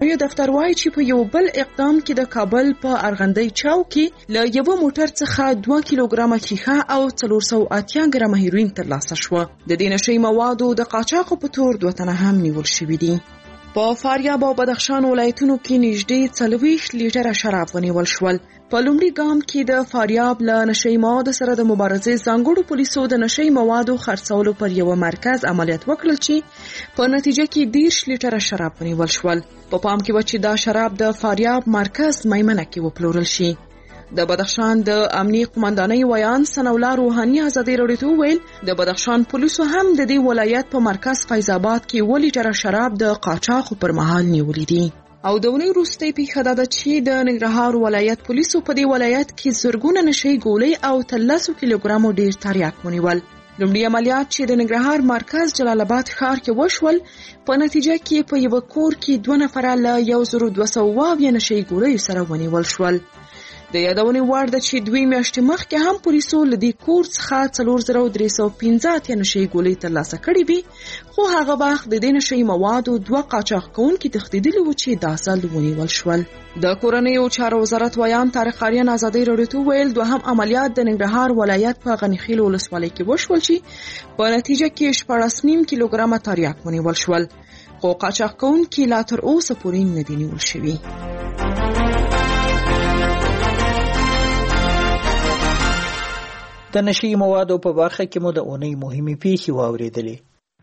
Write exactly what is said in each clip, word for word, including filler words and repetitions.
اطلاعیه دفتر وایي چې په یو بل اقدام کې د کابل په ارغندی چاو کې له یو موټر څخه دوه کیلوګرامه ښیښه او څلور سوه اتیا ګرامه هیروین ترلاسه شوه. د دې نشي موادو د قاچاق په تور دوه تنه هم نیول شوي دي. په فاریاب او بدخشان ولایتونو کې نږدې څلوېښت لیټره شراب ونیول شول. په لومړي ګام کې د فاریاب له نشي موادو سره د مبارزې ځانګړو پولیسو د نشي موادو خرڅولو پر یو مرکز عملیات وکړل چې په نتیجه کې دېرش لیټره شراب ونیول شول. په پام کې و چې دا شراب د فاریاب مرکز میمنه کې وپلورل شي. د بدخشان د امنیه قومندانۍ ویان ثناءالله روحاني ازادي راډیو ته وویل د بدخشان پولیسو هم د دې ولایت په مرکز فیض آباد کې اووه لیټره شراب د قاچاقو پر مهال نیولي دي. او د ونې وروستۍ پیښه دا ده چې د ننګرهار ولایت پولیسو په دې ولایت کې زرګونه نشي ګولۍ او تلسو کیلوګرامو ډیر تریاک ونیول. لومړي عملیات چې د ننګرهار مرکز جلال آباد ښار کې وشول په نتیجه کې په یو کور کې دوه نفره له یو زر دوه سوه اویا نشي ګولۍ سره ونیول شول. د یادونې وړ ده چې دوی میاشتې مخکې هم پولیسو له دې کور څخه څلور زره درې سوه پنځه اتیا نشي ګولۍ ترلاسه کړې وي، خو هغه وخت د دې نشي موادو دوه قاچاق کوونکي تښتېدلي وو چې دا ځل ونیول شول. د کورنیو چارو وزارت ویان طارق آریان ازادي راډیو ته وویل دوهم عملیات د ننګرهار ولایت په غنیخیل ولسوالۍ کې وشول چې په نتیجه کې شپاړس نیم کیلوګرامه تریاک ونیول شول، خو قاچاق کوونکي لا تر اوسه پورې نه دي نیول شوي. د نشي موادو په برخه کې مو د اونۍ مهمې پیښې واورېدلې.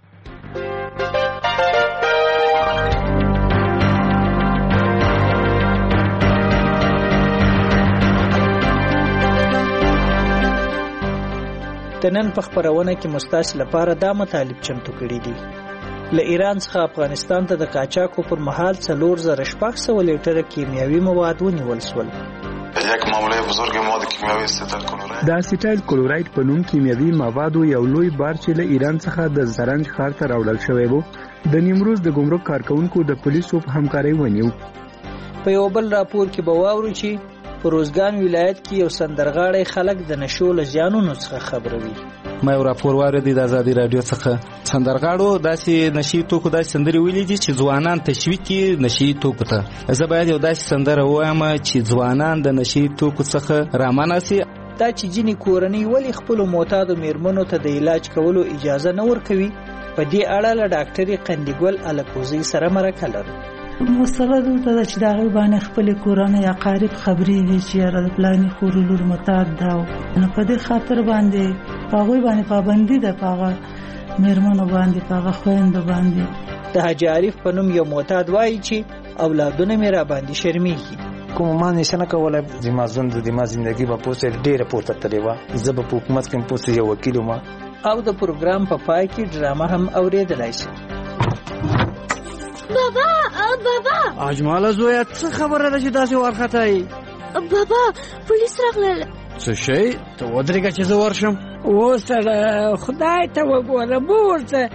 د نن په خپرونه کې مستاسو لپاره دا مطالب چمتو کړي دي. له ایران څخه افغانستان ته د قاچاقو پر مهال څلور زره شپږ سوه لیټره کیمیاوي مواد ونیول شول. یک معامله بزرگ مواد کیمیاوی استیتایل کلوراید. د استیتایل کلوراید په نوم کیمیاوي موادو یو لوی بار چې له ایران څخه د زرنج ښار ته راوړل شوی و د نیمروز د ګمرک کارکونکو د پولیسو په همکارۍ ونیو. په یو بل راپور کې به واورو چې په روزګان ولایت کې یو سندرغاړی خلک د نشو له زیانونو څخه خبروي. ما یو راپور واورېدی د ازادي راډیو څخه. سندرغاړو داسې نشي توکو داسې سندرې ویلي دي چې ځوانان تشویق کړي نشي توکو ته. زه باید یو داسې سندره ووایم چې ځوانان د نشي توکو څخه رامنع سي. دا چې ځینې کورنۍ ولې خپلو معتادو میرمنو ته د علاج کولو اجازه نه ورکوي، په دې اړه له ډاکټرې قندیګل الکوزي سره مرکه لرو. مسله دلته ده چې د هغوی باندې خپلې کورنۍ اقارب خبرېږي چې یاره د پلاني خور لور معتاد ده، نو په دې خاطر باندې په هغوی باندې پابندي ده، په هغه میرمنو باندې، په هغه خویندو باندې. د حاجي عارف په نوم یو معتاد وایي چې اولادونه مې را باندې شرمېږي. کوم ما نشه نه کوله زما ژوند زما زندگی به پوسټ ډیره پورته تللی وه. زه به په حکومت کې پوسټ یو وکیل وم. او د پروګرام په پای کې ډرامه هم اورېدلی شي. بابا بابا اجماله زویا څه خبره ده چې داسې وارخطایي؟ بابا پولیس راغلل. څه شی؟ ته ودرېږه چې زه ورشم. اوسه خدای ته وګوره بورته.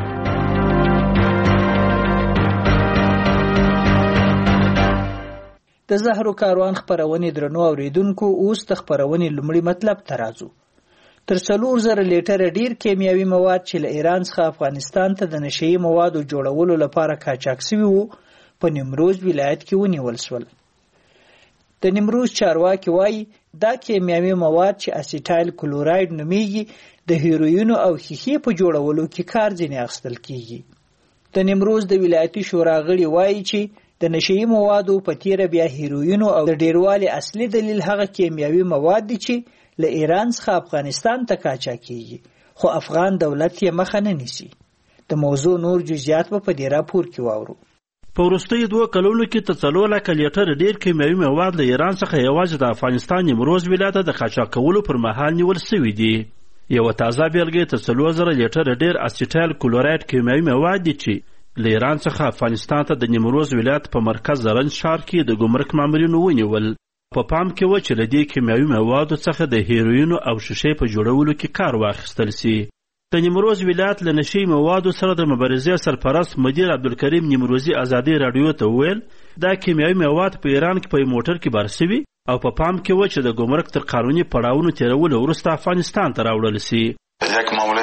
د زهرو کاروان خپرونې درنو اوریدونکو، اوس د خپرونې لومړي مطلب ته راځو. تر څلور زره لیټره ډیر کیمیاوي مواد چې له ایران څخه افغانستان ته د نشهیي موادو جوړولو لپاره قاچاق شوي وو په نیمروز ولایت کې ونیول شول. د نیمروز چارواکي وایي دا کیمیاوي مواد چې اسیټایل کلوراید نومیږي د هیروینو او ښیښې په جوړولو کې کار ځینې اخیستل کیږي. د نیمروز د ولایتي شورا غړي وایي چې د نشهیي موادو په تیره بیا هیروینو او د ډیروالي اصلي دلیل هغه کیمیاوي مواد دي چې له ایران څخه افغانستان ته قاچاق کیږي، خو افغان دولت یې مخه نه نیسي. د موضوع نور جزئیات په دې راپور کې واورو. په وروستیو دوه کلونو کې تر څلور لکه لیټره ډیر کیمیاوي مواد له ایران څخه یوازې د افغانستان نیمروز ولایت د قاچاق کولو پر مهال نیول شوي دي. یوه تازه بیلګه تر څلور زره لیټره ډیر اسیټایل کلوراید کیمیاوي مواد دي چې له ایران څخه افغانستان ته د نیمروز ولایت په مرکز زرنج ښار کې د ګمرک مامورینو ونیول. په پام کې و چې له دې کیمیاوي موادو څخه د هیروینو او شیشې په جوړولو کې کار واخیستل سي. د نیمروز ولایت له نشهیي موادو سره د مبارزې سرپرست مدیر عبدالکریم نیمروزي ازادي راډیو ته وویل دا کیمیاوي مواد په ایران کې په موټر کې بار سوي او په پام کې و چې د ګمرک تر قانوني پړاوونو تېرولو وروسته افغانستان ته راوړل سي. یک معامله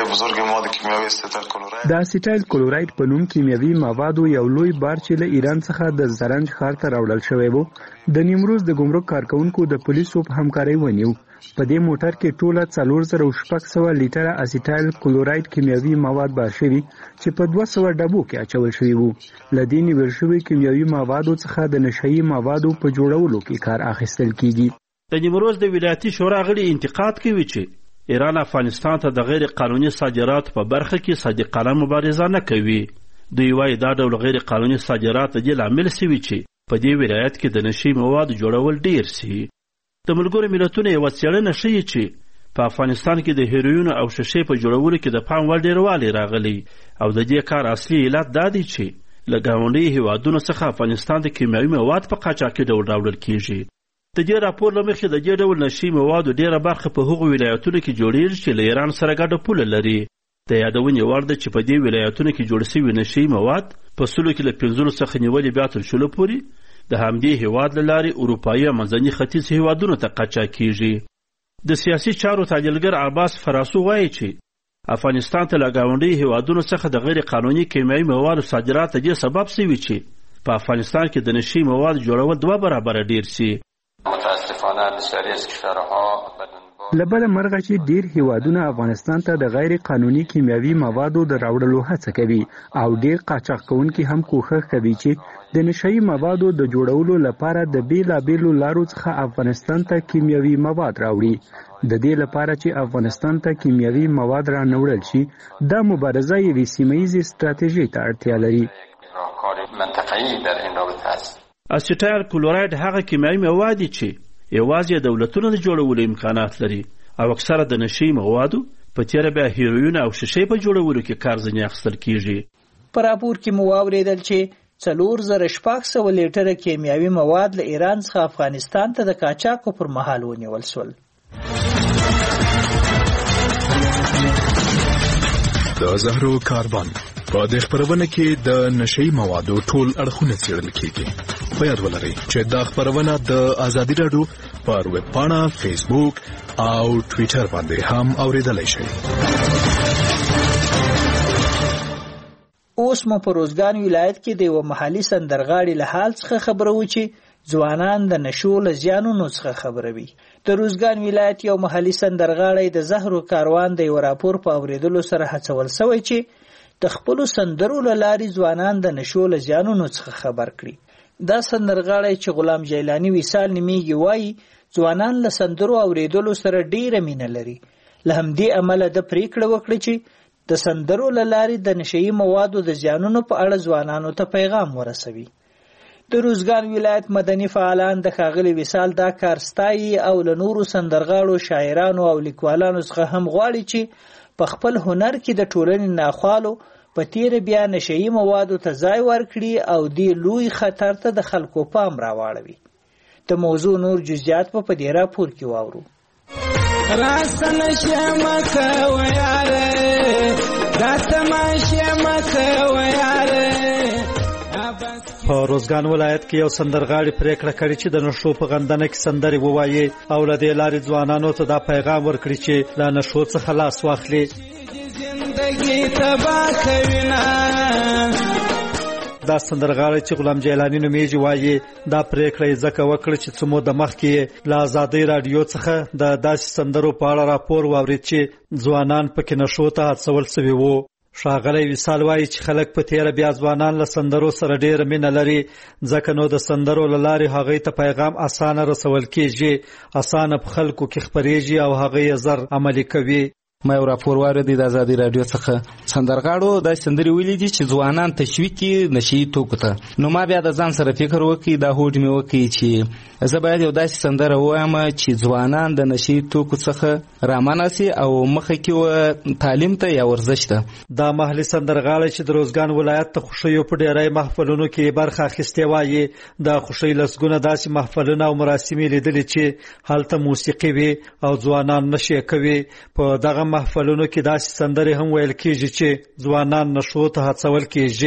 معاملې بزرگ مواد کیمیاوي اسیتایل کلوراید د اسیتایل کلوراید په نوم کیمیاوي موادو یو لوی بار چې له ایران څخه د زرنج ښار ته راوړل شوی و د نیمروز د ګمرک کارکونکو د پولیسو په همکارۍ ونیو. په دې موټر کې ټوله څلور زره شپږ سوه لیټره اسیتایل کلوراید کیمیاوي مواد بار شوي چې په دوه سوه ډبو کې اچول شوي وو. له دې نیول شوي کیمیاوي موادو څخه د نشهیي موادو په جوړولو کې کار اخیستل کیږي. د نیمروز د ولایتي شورا غړي انتقاد کوي چې ایران افغانستان ته د غیر قانوني صادراتو په برخه کې صادقانه مبارزه نه کوي. دوی وایي دا ډول غیر قانوني صادرات د دې لامل سوي چې په دې ولایت کې د نشي موادو جوړول ډیر سي. د ملګرو ملتونو یوه څېړنه ښیي چې په افغانستان کې د هیروینو او شیشې په جوړولو کې د پام وړ ډیروالی راغلی او د دې کار اصلي علت دا دی چې له ګاونډیو هیوادونو څخه افغانستان د کیمیاوي مواد په قاچاقي ډول راوړل کیږي. د دې راپور له مخې د دې ډول نشي موادو ډیره برخه په هغو ولایتونو کې جوړیږي چې له ایران سره ګډه پوله لري. د یادونې وړ ده چې په دې ولایتونو کې جوړ سوي نشي مواد په سلو کې له پنځلس څخه نیولې بیا تر شلو پورې د همدې هیواد له لارې اروپایي او منځني ختیځ هیوادونو ته قاچاق کیږي. د سیاسي چارو تحلیلګر عباس فراسو وایي چې افغانستان ته له ګاونډیو هیوادونو څخه د غیر قانوني کیمیاوي موادو صادرات د دې سبب سوي چې په افغانستان کې د نشي موادو جوړول دوه برابره ډیر سي. متاسفانه بسیاری از کشورها لبل مرغه چې ډیر هیوادونه افغانستان ته د غیر قانوني کیمیاوي موادو د راوړلو هڅه کوي او ډیر قاچاق کوونکي هم کوښښ کوي چې د نشهیي موادو د جوړولو لپاره د بیلابیلو لارو څخه افغانستان ته کیمیاوي مواد راوړي. د دې لپاره چې افغانستان ته کیمیاوي مواد را نوړل شي دا مبارزه یوې سیمهییزې ستراتیژۍ ته اړتیا لري. اسیتایل کلوراید هغه کیمیاوي مواد دي چې یوازې دولتونه د جوړولو امکانات لري او اکثره د نشي موادو په تیره بیا هیروین او شیشې په جوړولو کې کار ځینې اخیستل کیږي. په راپور کې مو واورېدل چې څلور زره شپږ سوه لیټره کیمیاوي مواد له ایران څخه افغانستان ته د قاچاقو پر مهال ونیول شول. د زهرو کاربن په دې خبرونه کې د نشي موادو ټول اړخونه څېړل کیږي. په یاد ولرئ چې دا خبرونه د ازادي راډیو پر ویب پاڼه، فیسبوک او ټویټر باندې هم اوریدلای شئ. اوس مو په روزګان ولایت کې د یو محلي سندرغاړي له حال څخه خبرو چې ځوانان د نشو له زیانونو څخه خبروي. د روزګان ولایت یو محلي سندرغاړی د زهرو کاروان د یو راپور په اوریدلو سره هڅول سوی چې د خپلو سندرو له لارې ځوانان د نشو له زیانونو څخه خبر کړي. دا سندرغاړی چې غلام جیلانی وصال نومیږي وایي ځوانان له سندرو اوریدلو سره ډیره مینه لري. له همدې امله د پریکړه وکړه چې د سندرو له لارې د نشهیي موادو د زیانونو په اړه ځوانانو ته پیغام ورسوي. د روزګان ولایت مدني فعالان د ښاغلي وصال دا کار ستایي او له نورو سندرغاړو، شاعرانو او لیکوالانو څخه هم غواړي چې په خپل هنر کې د ټولنې ناخوالو په تیره بیا نشهیي موادو ته ځای ورکړي او دې لوی خطر ته د خلکو پام راواړوي. د موضوع نور جزئیات په په دې راپور کې واورو. راست نشه مکه و یاره دا تماشه مکه و یاره. په روزګان ولایت کې یو سندرغاړي پریکړه کړې چې د نشو په غندنه کې سندرې ووایي او له دې لارې ځوانانو ته دا پیغام ورکړي چې له نشو څخه لاس واخلي. دا سندرغاړی چې غلام جیلانی نومیږي وایي دا پریکړه یې ځکه وکړه چې څه موده مخکې له ازادۍ راډیو څخه د داسې سندرو په اړه راپور واورېد چې ځوانان پکې نشو ته هڅول سوي وو. ښاغلی وصال وایي چې خلک په تیره بیا ځوانان له سندرو سره ډېره مینه لري ځکه نو د سندرو له لارې هغوی ته پیغام اسانه رسول کېږي، اسانه په خلکو کې خپرېږي او هغه یې زر عملي کوي. ما یو راپور واورېدی د ازادي راډیو څخه سندرغاړو دا سندرې ویلي دي چې ځوانان تشویق کړي نشي توکو ته. نو ما بیا د ځان سره فکر وکړي دا هوډ مې وکړي چې زه باید یو داسې سندره ووایم چې ځوانان د نشي توکو څخه رامنع سي او مخه کې تعلیم ته یا ورزش ته. دا محلي سندرغاړی چې د روزګان ولایت ته خوښیو په ډېری محفلونو کې برخه اخیستې وایي د خوښۍ لسګونه داسې محفلونه او مراسمې لیدلي چې هلته موسیقي وي او ځوانان نشې کوي. په دغه محفلونو کې داسې سندرې هم ویل کېږي چې ځوانان نشو ته هڅول کېږي.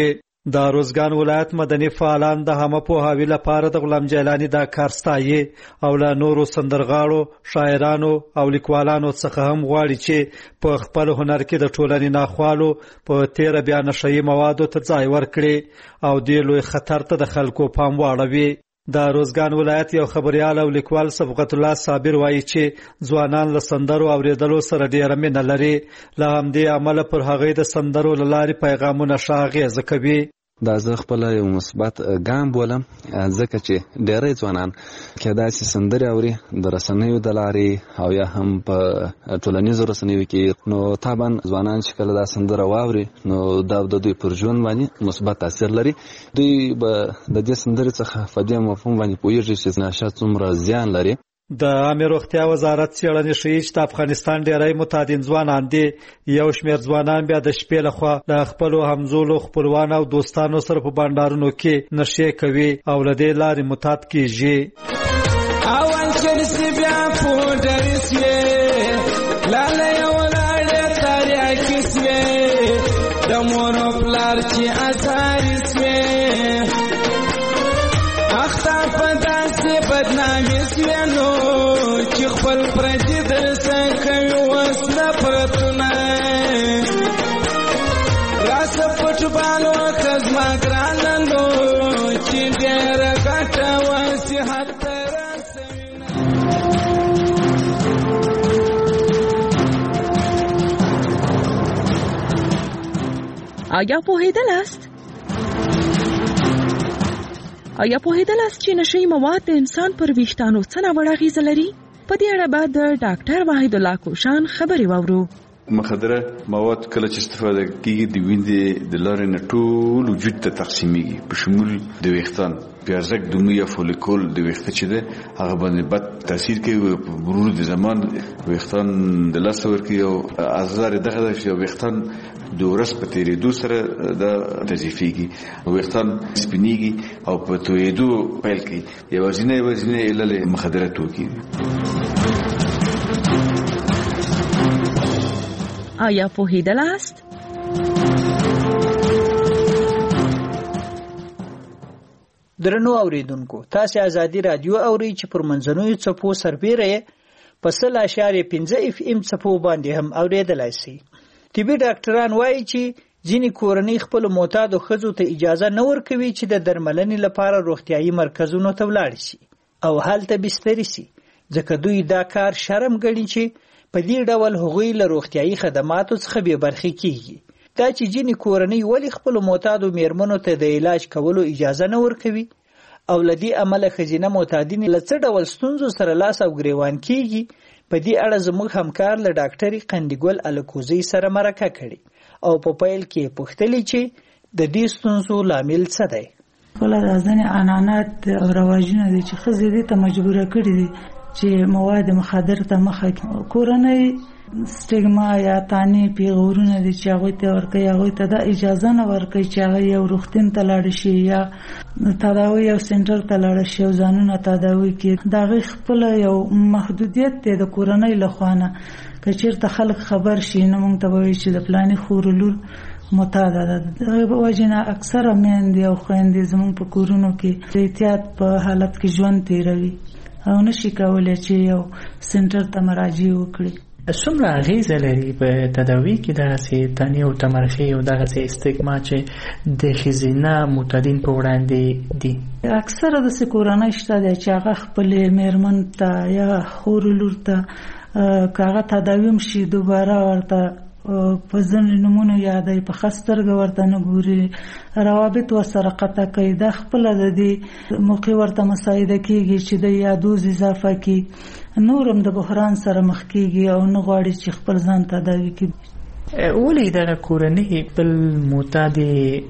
د روزګان ولایت مدني فعالان د همه پوهاوي لپاره د غلام جیلاني دا کار ستایي او له نورو سندرغاړو، شاعرانو او لیکوالانو څخه هم غواړي چې په خپل هنر کې د ټولنې ناخوالو په تیره بیا نشهیي موادو ته ځای ورکړي او دې لوی خطر ته د خلکو پام واړوي. د روزګان ولایت یو خبریال او لیکوال صبغت الله صابر وایي چې ځوانان له سندرو اوریدلو سره ډېره مینه لري، له همدې امله پر هغوی د سندرو له لارې پیغامونه ښه اغېزه کوي. دا زه خپل یو مثبت ګام بولم، ځکه چې ډېری ځوانان کېدای شي سندرې اوري د رسنیو د لارې او یا هم په ټولنیزو رسنیو کې، نو طبعا ځوانان چې کله دا سندره واوري نو دا د دوی پر ژوند باندې مثبت تاثیر لري. دوی به د دې سندرې څخه په دې مفهوم باندې پوهېږي چې نشه څومره زیان لري. د عامه روغتیا وزارت څېړنې ښیي چې د افغانستان ډېری متعدد ځوانان دي. یو شمېر ځوانان بیا د شپې لخوا له خپلو همزولو، خپلوانو او دوستانو سره په بانډارونو کې نشې کوي او له دې لارې معتاد کېږي. اول چرسي بیا پوډر سوې لاله یو لاړې تاریاکي سوې د مور او پلار چې ازار سوې اخته په داسې بدنامي سوې نو چې خپل پردي درسه کوي اوس نفرتونه راسه فوټبالو ښه زما ګرانه نو چې ډېره ګټه وصحت ته رسوي. آیا پوهېدلاست؟ آیا پوهېدلاست چې نشهیي مواد د انسان پر ویښتانو څه ناوړه اغېزه لري؟ په دې اړه به د ډاکټر وحید الله کوشان خبرې واورو. مخدره مواد کله چې استفاده کیږي د وینې د لارې نه ټول وجود ته تقسیمیږي، په شمول د ویښتان پیازک دمو یا فولیکول د ویښته چې ده هغه باندې بد تاثیر کوي. په مرور د زمان ویښتان د لاسه ورکوي او اثر دغه ده چې ویښتان د ورځ په تېرېدو سره دا تضعیفېږي، ویښتان سپینېږي او په تویېدو پیل کوي. یوازینی یوازینی علت مخدره توکي دي. آیا پوهېدلاست؟ درنو اوریدونکو، تاسو ازادي رادیو اورئ چې پر منځنوي څپو سربیره په سل اشاریه پنځه اف ام څپو باندې هم اوریدلای شئ. طبي ډاکټران وایي چې ځینې کورنۍ خپل معتادو ښځو ته اجازه نه ورکوي چې د درملنې لپاره روغتیایي مرکزونو ته ولاړ شي او هلته بستري شي، ځکه دوی دا کار شرم ګڼي چې په دې ډول هغوی له روغتیایي خدماتو څخه بې برخې کیږي. دا چې ځینې کورنۍ ولې خپلو معتادو میرمنو ته د علاج کولو اجازه نه ورکوي او له دې امله ښځینه معتادین له څه ډول ستونزو سره لاس او ګریوان کیږي، په دې اړه زموږ همکار له ډاکټرې قندګل الکوزي سره مرکه کړې او په پیل کې پوښتلې چې د دې ستونزو لامل څه دی. خپله دا ځینې عنعنات او رواجونه دي چې ښځې دې ته مجبوره کړي دي چې مواد مخدر ته مخه کړي. کورنۍ سټیګما یا تانې پیغورونه دي چې هغوی ته ورکوي، هغوی ته دا اجازه نه ورکوي چې هغه یو روغتون ته لاړ شي یا تداوی یو سنټر ته لاړ شي او ځانونه تداوی کړي. د هغې خپله یو محدودیت دی د کورنۍ له خوا نه. که چېرته خلک خبر شي نو موږ ته به وایي چې د فلاني خور لور معتاده ده. د هغې په وجې نه اکثره میندې او خویندې زموږ په کورونو کې د احتیاط په حالت کې ژوند تېروي او نشي کولی چې یو سنټر ته مراجعه وکړي. څومره اغیزه لري په تداوی کې دغسې تنې او تمرخي او دغسې استګما چې د ښځینه معتادین په وړاندې دي؟ اکثره داسې کورنۍ شته دی چې هغه خپلې میرمن ته یا خور لور ته که هغه تداوي هم شي دوباره ورته په ځینې نومونو یادوي، په ښه سترګه ورته نه ګوري، روابط ورسره قطع کوي. دا خپله د دې موقع ورته مساعده کېږي چې د یا دوز اضافه کړي، نور هم د بحران سره مخ کېږي او نه غواړي چې خپل ځان تداوي کړي. ولې دغه کورنۍ بل معتادې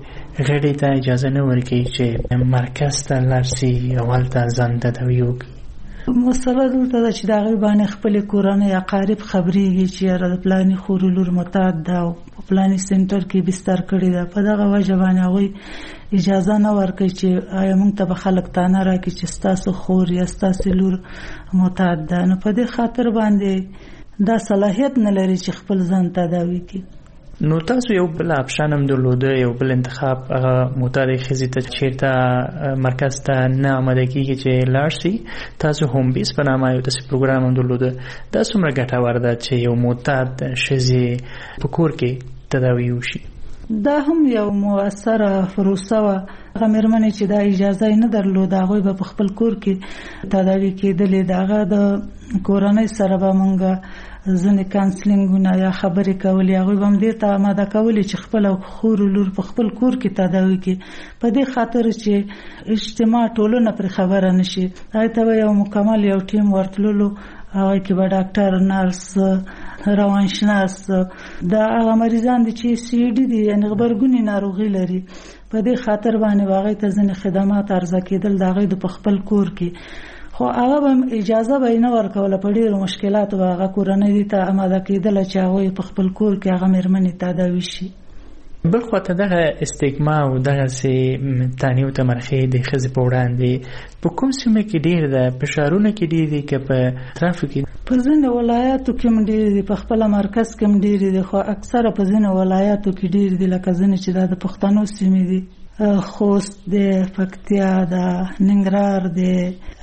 غړي ته اجازه نه ورکوي چې مرکز ته لاړ شي او هلته ځان تداوي وکړي؟ مسله دلته ده چې د هغې باندې خپلې کورنۍ اقارب خبرېږي چې یاره د پلاني خور لور معتاد ده او په پلاني سنټر کې بستر کړې ده. په دغه وجه باندې هغوی اجازه نه ورکوي چې آیا موږ ته به خلک تانه راکړي چې ستاسو خور یا ستاسو لور معتاد ده. نو په دې خاطر باندې دا صلاحیت نه لري چې خپل ځان تداوي کړي. نو تاسو یو بل اپشن هم درلوده، یو بل انتخاب هغه معتاد ښځې ته چیرته مرکز ته نه آماده کیږي چې لاړ شي، تاسو هوم بیس په نامه یو داسې پروګرام هم درلوده. دا څومره ګټور ده چې یو معتاد ښځې په کور کې تداوي وشي؟ دا هم یو مؤثره پروسه وه. هغه مېرمنې چې دا اجازه یې نه درلوده هغوی به په خپل کور کې تداوي کېدلې. د هغه د کورنۍ سره به مونږ ځینې کانسلینګونه یا خبرې کولې، هغوی به هم دې ته آماده کولې چې خپل او خور لور په خپل کور کې تداوي کړي، په دې خاطر چې اجتماع ټولنه پرې خبره نه شي. هغې ته به یو مکمل یو ټیم ورتللو، هغه کې به ډاکټر، نرس، روانشناس، دا هغه مریضان دي چې سی ډي دي یعنې غبرګوني ناروغي لري، په دې خاطر باندې به هغې ته ځینې خدمات عرضه کېدل د هغې د په خپل کور کې. خو هغه به اجازه به یې نه ورکوله، په ډېرو مشکلاتو به هغه کورنۍ دې ته آماده کېدله چې هغوی په خپل کور کې هغه مېرمنې تداوي شي. بل خواته دغه استګما او دغسې تانیو تمرخې د ښځې په وړاندې په کوم سیمه کې ډېر ده؟ په ښارونو کې ډېر دي که په اطرافو کې؟ په ځینو ولایاتو کې هم ډېر دي، په خپله مرکز کې هم ډېر دي، خو اکثره په ځینو ولایاتو کې ډېر دي، لکه ځینې چې دا د پښتنو سیمې دي، خوست دی، پکتیا ده، ننګرهار دی،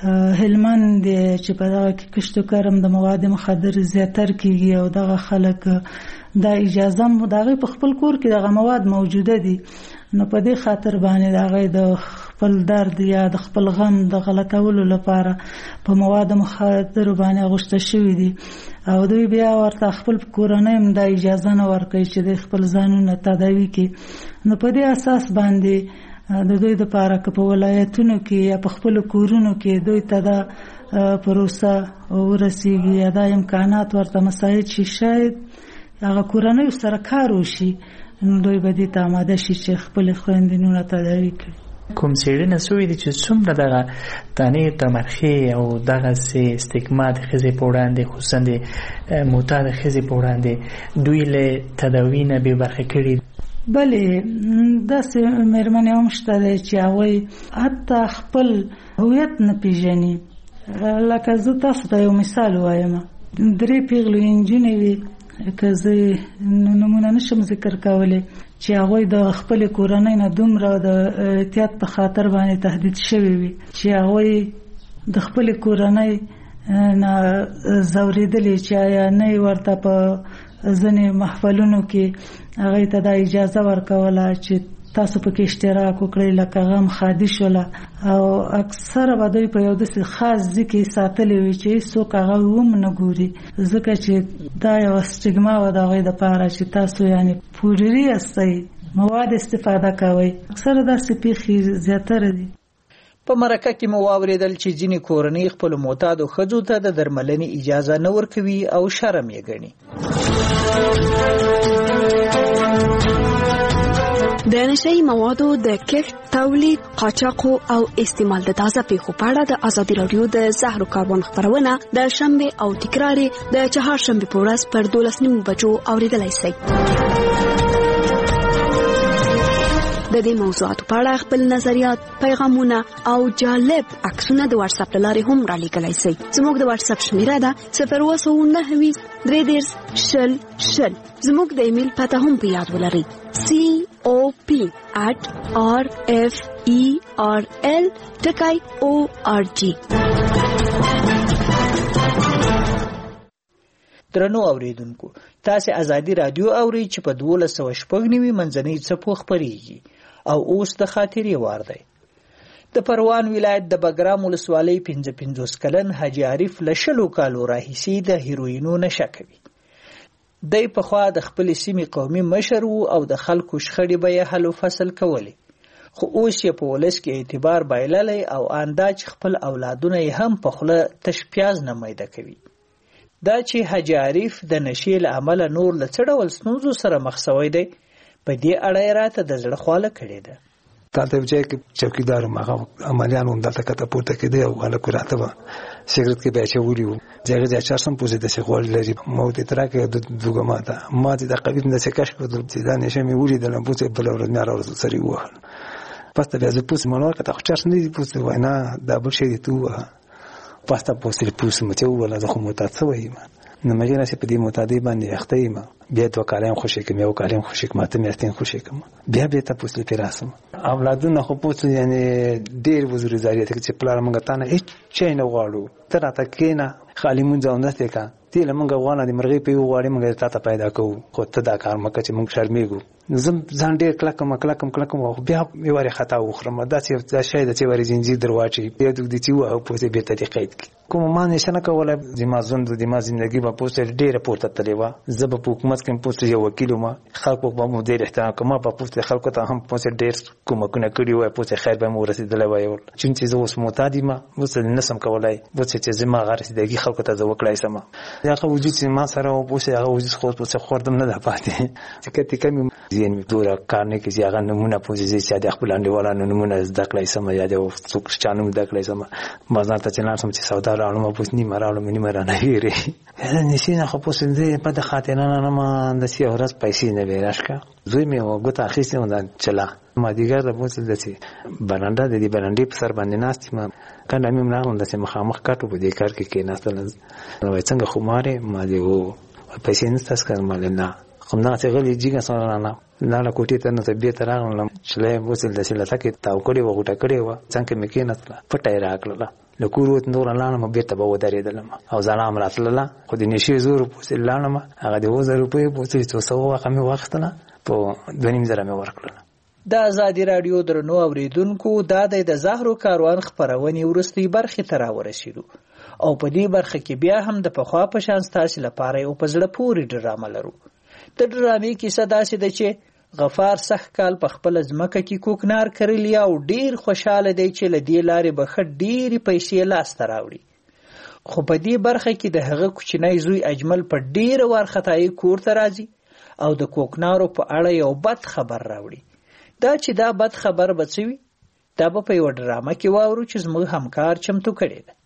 هلمند دی، چې په دغه کې کشت و کرم د مواد مخدر زیاتر کېږي او دغه خلک دا اجازه هم د هغې په خپل کور کې دغه مواد موجوده دي. نو په دې خاطر باندې د هغې د خپل درد یا د خپل غم د غلطولو لپاره په مواد مخدرو باندې اغوسته شوي دي او دوی بیا ورته خپل کورنۍ هم دا اجازه نه ورکوي چې د خپل ځانونه تداوي کړي. نو په دې اساس باندې د دوی دپاره که په ولایتونو کې یا په خپلو کورونو کې دوی ته دا پروسه ورسیږي یا دا امکانات ورته مساعد شي، شاید هغه کورنۍ سره کار وشي، نو دوی به دې ته آماده شي چې خپلې خویندینونه تداوي کړي. کوم څېړنه سوې دي چې څومره دغه تانې تمرخې او دغسې استګما د ښځې په وړاندې، خصوصا د معتاده ښځې په وړاندې دوی له تداوي نه بې برخې کړي؟ بلې داسې مېرمنې هم شته دی چې هغوی حتی خپل هویت نه پېژني. لکه زه تاسو ته یو مثال وایم، درې پیغلې نجونې وي، که زه نمونه نشم ذکر کولی، چې هغوی د خپلې کورنۍ نه دومره د احتیاط په خاطر باندې تهدید شوي وي چې هغوی د خپلې کورنۍ نه ځورېدلې چې آیا نه یې ورته په ځینې محفلونو کې هغې ته دا اجازه ورکوله چې تاسو پکې اشتراک وکړئ، لکه غم خادي شوله، او اکثره به دوی په یو داسې خاص ځای کې ساتلې وي چې هېڅوک هغه هم نه ګوري، ځکه چې دا یوه سټیګما وه د هغوی دپاره چې تاسو یعنې پوډري هستئ، مواد استفاده کوئ. اکثره داسې پیښې زیاتره دي. په مرکه کې مو واورېدل چې ځینې کورنۍ خپلو معتادو ښځو ته د درملنې اجازه نه ورکوي او شرم یې ګڼي. د نشهیي موادو د کښت، تولید، قاچاق او استعمال د تازه پیښو په اړه د ازادي راډیو د زهر کاربن خبرونه د شنبه او تکرار د چهارشنبه په ورځ پر دولس نیمو بجو اوریدلای شئ. د دې موضوعاتو په اړه خپل نظریات، پیغامونه او جالب عکسونه د واتس اپ لارې هم را لیږلی شئ. زموږ د واتس اپ شمیره ده صفر اووه سوه نهه ویشت درې دېرش شل شل. زموږ د ایمیل پته هم په یاد ولرئ: سی او پی at r f e r l ټکی او ار جی. درنو اوریدونکو، تاسو ازادي رادیو اورئ چې په دولس سوه شپږ نوي منځنۍ څپو خپرېږي او اوس د خاطرې وار دی. د پروان ولایت د بګرام ولسوالۍ پنځه پنځوس کلن حاجي عارف له شلو کالو راهیسې د هیروینو نشه کوي. دی پخوا د خپلې سیمې قومي مشر و او د خلکو شخړې به یې حل و فصل کولې، خو اوس یې په ولس کې اعتبار بایللی او آندا چې خپل اولادونه یې هم په خوله تش پیاز نه میده کوي. دا چې حاجي عارف د نشې له امله نور له څه ډول ستونزو سره مخ شوی دی، په دې اړه یې راته د زړه خواله کړې ده. دلته یو ځای کې چوکیدار وم، هغه عملیان وم، دلته کته پورته کېدی او هلک راته به سګرټ کې به اچولي وو، هغې د اچار سم پوزې داسې غوړ لري، ما ورته اعتراض کړی دوږه ما ته ما چې دا قبیب داسې کشف کړل چې دا نشه مې ولیدله، پوس یې بله ورځ مې راوړل سر یې ووهل. پس ته بیا زه پوس مې ونه ورکړه، ته خو چرس نه دي پوس؟ وایي نه دا بل شی دی ته ووهه. پس ته پوس یې پوس مې چې ووهله، زه خو معتاد شوی یم، نو مګر چې په دې معتادۍ باندې اخته یم. بیا دوه کاله خوشی کوم یو کاله خوشی کوم ته میاشتې خوشی کوم بیا به ته پوسل پیراسم اولادونه خو پوسل یعنی ډیر وزري زاریته چې پلار مونږ ته نه هیڅ چي نه غواړو تر اته کینا خالی مونږ ځاونسته کا تیل مونږ غواړو د مرغۍ په غواړي مونږ ته پیدا کوو خو ته دا کار مکه چې مونږ شرمېږو زم ځان ډیر کلکم کلکم کلکم بیا یواري خطا وخرم دا چې دا شاید چې وری زنجیر درواچي بیا د دې چې و په دې به طریقې کوم ما نشه نه کوله د ما ژوند د ما ژوندۍ په پوسټ ډیره پورته تللی و زه په حکومت کې پوسټ یو وکیل ما خلکو په مو ډیر احترام کوم په پوسټ خلکو ته هم پوسټ ډیر کوم کنه کړی و پوسټ خیر به مو رسیدلی و یو چې زه اوس معتادی ما اوس نسم کولای و چې زه ما غیر رسیدګي خلکو ته زه وکړای سم هغه وجود چې ما سره و پوسټ هغه وجود خو پوسټ خوردم نه ده پاتې چې کته کمی زین می دورا کار نه کیږي هغه نمونه پوسټ چې د خپل انډیوالانو نمونه زده کړای سم یا د څوک چانو زده کړای سم ما ځان ته چې نام سم چې سودا راړم پوسټ نی راوړم منی مرانه ویری هله نشینه خو پوسټ دې په د خاطرانه نه ما د سی اورس پیسې نه ویراشکا زوی مې وګته اخیسته ونده چلا ما دیګر د پوسټ دسی برانډه د دې برانډې په سر باندې ناست ما کنه مې ملاون د سم مخامخ کاټو په دې کار کې کې ناستل نو څنګه خو ماره ما دی وو پیسې نه تاسو کړم نه خو نه څنګه غلي جګه سره نه لاله کوټې ته نو طبيعت راغلم چې وصل د سلته کې تاو کړي وغټه کړي و څنګه مې کې نتله پټای راکړه لکوروت نور لاله ما بیرته به ودرېدلم او ځانام راتلله خو د نشي زور په لانه ما هغه د وزر روپې په څه څه سو وخت مې وختنه په دونیم زره مې ورکړل د ازادي رادیو درنو اوریدونکو دا د زهرو کاروان خبرونه ورستي برخه ترا ورسېدو او په دې برخه کې بیا هم د پخوا په شان ستاسو لپاره او په زړه پورې ډرامه لرو د ډرامې کیسه داسې ده چې غفار سخ کال په خپل ځمکه کې کوکنار کړلی او ډیر خوشاله دی چې لدی لارې به خډ ډیری پیسې لاس ته راوړي خو په دې برخه کې د هغه کوچنی زوی اجمل په ډیر وارخطای کور ته راځي او د کوکنارو په اړه یو بد خبر راوړي دا چې دا بد خبر بچوي دا به په یو ډرامه کې واورو چې زموږ همکار چمتو کړی دی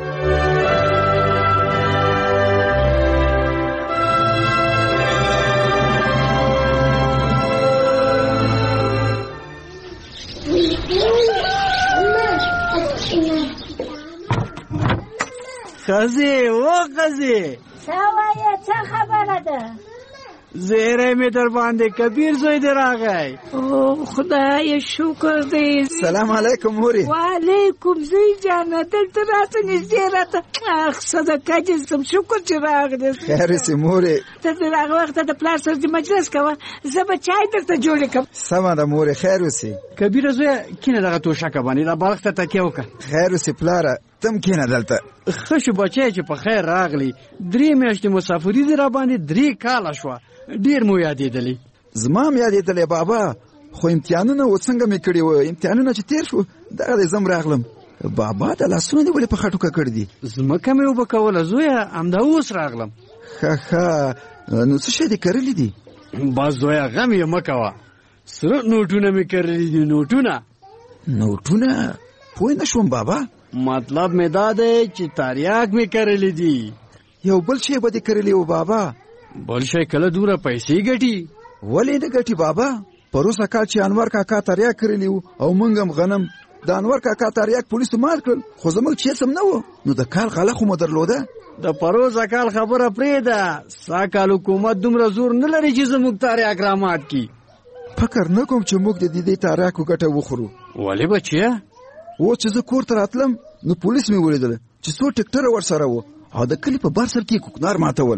خزی و خزی سوایه چه خبره ده زیره می در باندې کبیر زوی در راغی او خدای شکر دی سلام علیکم موري و علیکم زوی جان دلته راته نږدې راته اخ صدقه دې سم شکر چې راغلی خیر سي موري ته دغه وخت د پلار سره د مجلس کوه زه به چای درته جوړ کړم سمه ده موري خیر سي کبیر زوی کینه دغه توشکه باندې دا بالښت ته تکیه وکړه خیر سي پلاره تم کینه دلته خشو بچی چې په خیر راغلی درې میاشتې مسافري دی را باندې درې کاله شوه ډیر مو یادېدلی زما هم یادېدلی بابا خو امتحانونه و څنګه مې کړي وه امتحانونه چې تېر شو دغه دی زم راغلم بابا د لاسونه دې ولې په خټو ککړ دي ځمکه مې اوبه کوله زویه همدا اوس راغلم ښه ښه نو څه شی دې کرلي دي بس زویه غم یې مه کوه سره نوټونه مې کرلي دي نوټونه نوټونه پوه نه شوم بابا مطلب مې دا دی چې تاریاک مې کرلی دي یو بل شی به دې کرلی و بابا بل شی کله دوره پیسې ګټي ولې نه ګټي بابا پروسه کال چې انور کاکا تاریاک کرلی و او موږ هم غنم د انور کاکا تاریاک پولیسو مات کړل خو زموږ چې سم نه و نو د کال غله خو مو درلوده د پروسه کال خبره پرېږده سا کال حکومت دومره زور نه لري چې زموږ تاریاک رامات کړي فکر نه کوم چې موږ د دې تاریاکو ګټه وخورو ولې بچیه و چې زه کور ته راتلم نو پولیس مې ولیدل چې څو ټکټره ورسره و او د کلي په بار سر کې کوکنار ماتول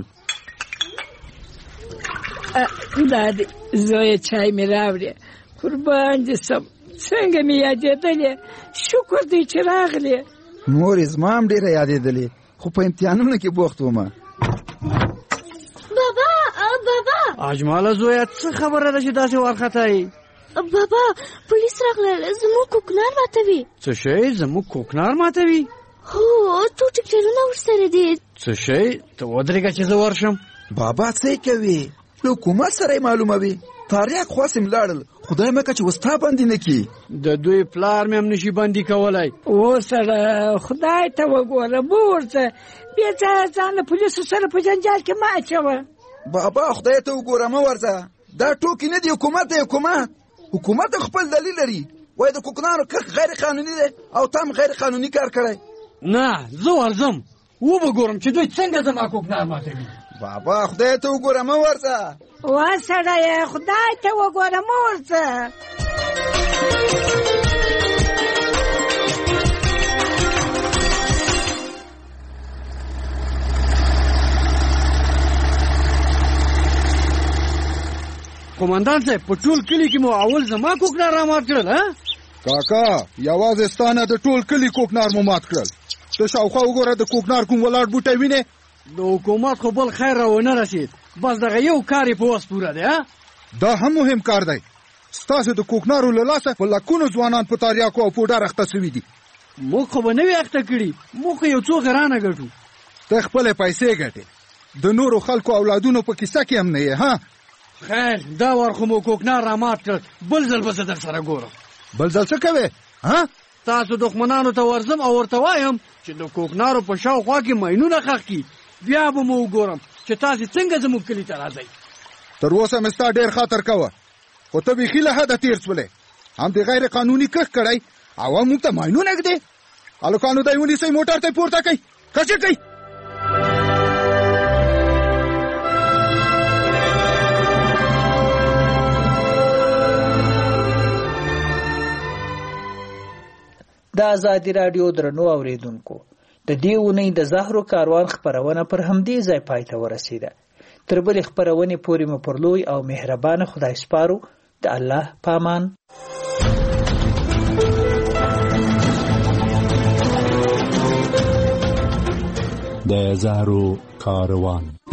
دا دی زویه چای مې راوړې قربان دې سم څنګه مې یادېدلې شکر دی چې راغلې مورې زما هم ډېره یادېدلې خو په امتحانونو کې بوخت ومه بابا بابا اجماله زویه څه خبره ده چې داسې وارخطایي بابا پولیس راغلل زموږ کوکنار ماتوي څه شی زموږ کوکنار ماتوي هو ټو ټکټرونه ورسره دي څه شی ته ودرېږه چې زه ورشم بابا څه کوي له حکومت سره معلوموي تاریخ خواسم لاړل خدای مکه چې وستا باندې نه کی د دوی پلار مې هم نشي باندې کولای او سره خدای ته وګوره بورته بیا ځان له پولیسو سره په جنجال کې ما اچوه بابا خدای ته وګوره مه ورځه دا ټوکې نه دي حکومت دی حکومت حکومت خپل دلیل لري وای د کوکنارو کښ غیر قانوني دی او تام غیر قانوني کار کړی نه زه ورځم و به ګورم چې دوی څنګه زما کوکنار ماتوي بابا خدای ته وګوره مه ورځه. وا سړیه خدای ته وګوره مه ورځه. قومندان صاحب په ټول کلي کې مو اول زما کوکنار را مات کړل. ها کاکا یوازې ستانه د ټول کلي کوکنار مو مات کړل. ته شاوخوا وګوره د کوکنار کوم ولاړ بوټی وینې. د حکومت خو بل خیر را ونه رسید، بس دغه یو کار یې په وس پوره دی. دا هم مهم کار دی. ستاسو د کوکنارو له لاسه په لکونو ځوانان په تاریاکو او پوډر اخته سوي دي. موږ خو به نه وي اخته کړي، موږ خو یو څو غرانه ګټو. ته خپلې پیسې ګټې، د نورو خلکو اولادونو په کیسه کې هم نه یې. ها خیر دا وار خو مو کوکنار را مات کړ، بل ځل به زه در سره ګورم. بل ځل څه کوې؟ ها تاسو دښمنانو ته ورځم او ورته وایم چې د کوکنارو په شاوخوا کې ماینونه ښخ کړي، بیا به مو وګورم چې تاسې څنګه زموږ کلي ته راځئ. تر اوسه مې ستا ډېر خاطر کوه، خو ته بیخي له حده تېر شولې. هم د غیر قانوني کښ کړی او موږ ته ماینونه ږدې. هلکانو دی ونیسئ، موټر ته یې پورته کوئ، کچې کوئ. د ازادي راډیو درنو اوریدونکو، د دې اونۍ د زهرو کاروان خپرونه پر همدې ځای پای ته ورسیده. تر بلې خپرونې پورې مو پر لوی او مهربانه خدای سپارو. د الله پامان. د زهرو کاروان.